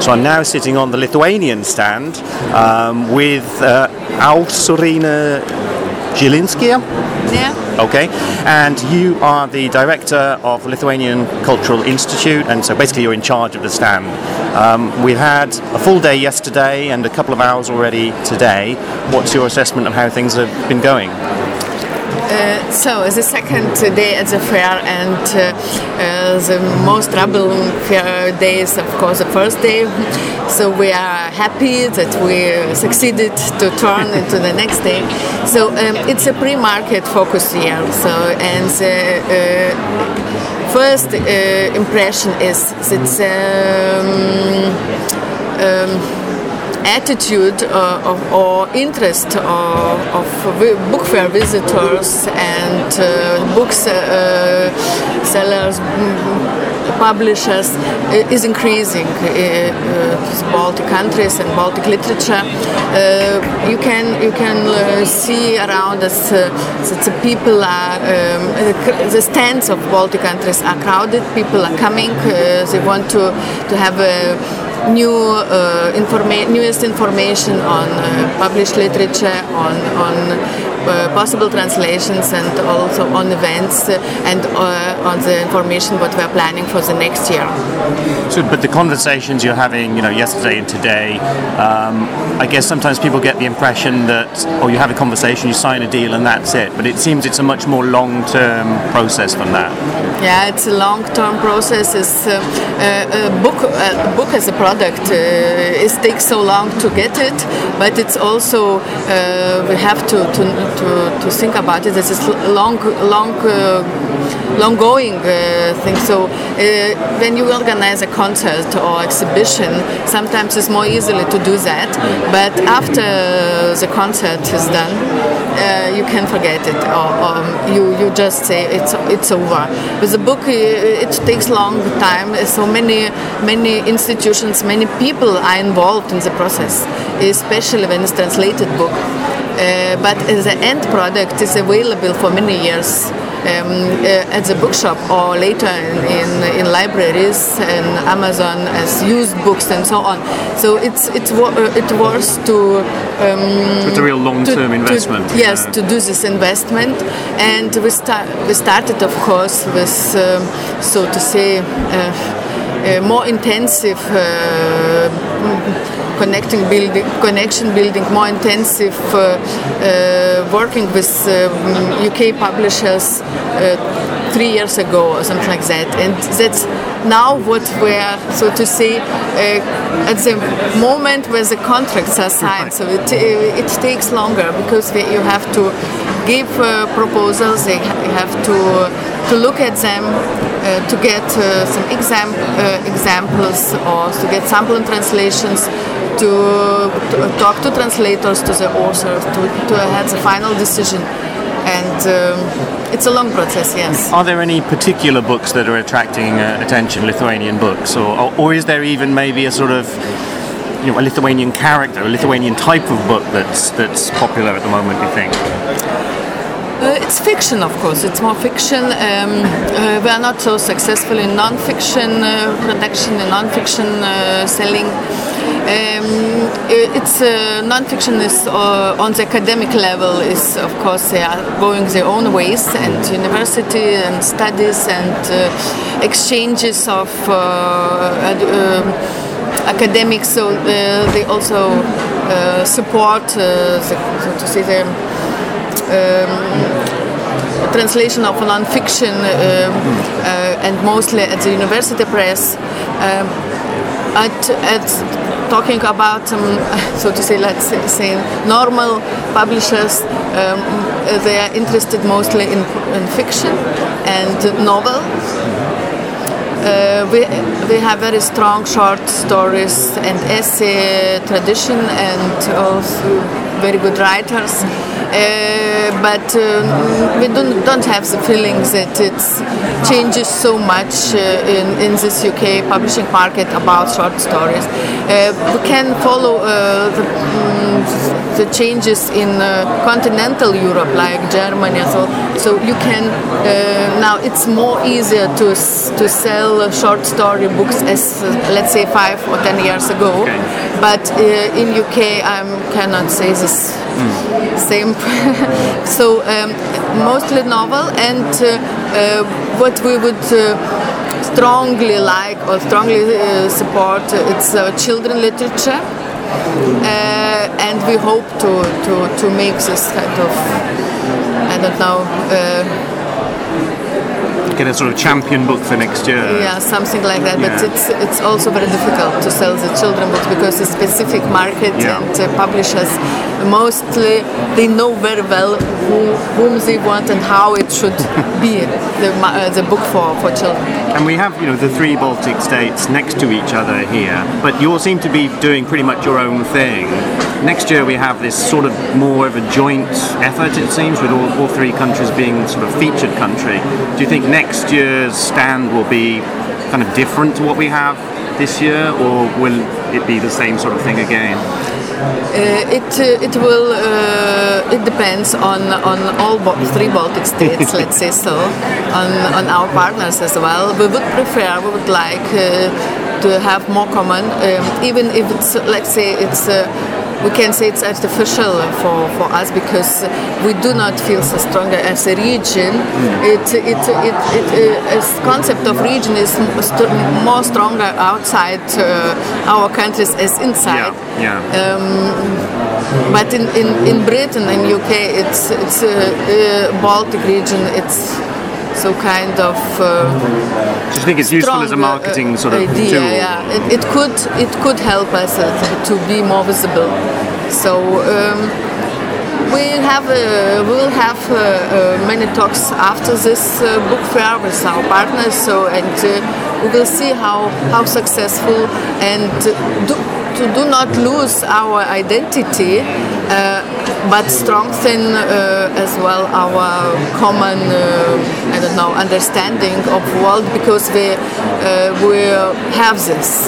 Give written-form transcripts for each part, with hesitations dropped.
So I'm now sitting on the Lithuanian stand with Aušrine Žilinskė. Yeah. Okay, and you are the director of Lithuanian Cultural Institute, and so basically you're in charge of the stand. We've had a full day yesterday and a couple of hours already today. What's your assessment of how things have been going? So the second day at the fair, and the most troubling fair day is of course the first day. So we are happy that we succeeded to turn into the next day. So it's a pre-market focus year. So and the first impression is that attitude or interest of book fair visitors and books sellers, publishers is increasing. Baltic countries and Baltic literature. You can see around us that the people are the stands of Baltic countries are crowded. People are coming. They want to have a newest information on published literature, on possible translations, and also on events and on the information what we are planning for the next year. So, but the conversations you're having, yesterday and today, I guess sometimes people get the impression that, you have a conversation, you sign a deal, and that's it. But it seems it's a much more long-term process than that. Yeah, it's a long-term process. It's a book as a product. It takes so long to get it, but it's also we have to think about it as a long-going thing. So when you organize a concert or exhibition, sometimes it's more easily to do that. But after the concert is done, you can forget it, or you just say it's over. With a book, it takes long time. So many institutions, many people are involved in the process, especially when it's translated book. But the end product is available for many years at the bookshop or later in libraries and Amazon as used books and so on. So it was to it's a real long-term investment. Yes, to do this investment, and we started, of course, with so to say more intensive. Connection building, more intensive working with UK publishers 3 years ago or something like that, and that's now what we're, so to say, at the moment where the contracts are signed. So it takes longer because you have to give proposals, you have to look at them, to get some examples, or to get sample translations, to talk to translators, to the authors, to have the final decision. And it's a long process, yes. Are there any particular books that are attracting attention, Lithuanian books, or is there even maybe a sort of a Lithuanian character, a Lithuanian type of book that's popular at the moment, you think? It's fiction, of course. It's more fiction. We are not so successful in non-fiction production and non-fiction selling. It's non-fiction is on the academic level. Is of course they are going their own ways, and university and studies and exchanges of academics. So they also support the translation of non-fiction and mostly at the university press. At talking about so to say, let's say normal publishers, they are interested mostly in fiction and novel. We have very strong short stories and essay tradition, and also very good writers. but we don't have the feeling that it changes so much in this UK publishing market about short stories. We can follow the changes in continental Europe, like Germany. So you can now it's more easier to sell short story books as let's say 5 or 10 years ago. Okay. But in UK I cannot say this same. So mostly novel, and what we would strongly like or strongly support it's children literature, and we hope to make this kind of I don't know. Get a sort of champion book for next year. Yeah, something like that. But it's also very difficult to sell the children books because it's a specific market, and publishers mostly they know very well whom they want and how it should be the book for children. And we have the 3 Baltic states next to each other here, but you all seem to be doing pretty much your own thing. Next year we have this sort of more of a joint effort, it seems, with all 3 countries being sort of featured country. Do you think next year's stand will be kind of different to what we have this year, or will it be the same sort of thing again? It will. It depends on all 3 Baltic states. Let's say so. On our partners as well. We would like to have more common, even if it's let's say it's. We can say it's artificial for us because we do not feel so stronger as a region. As concept of region is more stronger outside our countries as inside. But in Britain and UK, it's Baltic region. It's so kind of. Do you think it's useful as a marketing sort of idea, tool? Yeah, it could help us to be more visible. So we will have many talks after this book fair with our partners. So we will see how successful and to do not lose our identity, but strengthen as well our common, understanding of the world, because we have this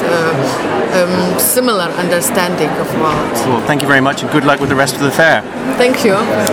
similar understanding of the world. Well, thank you very much, and good luck with the rest of the fair. Thank you.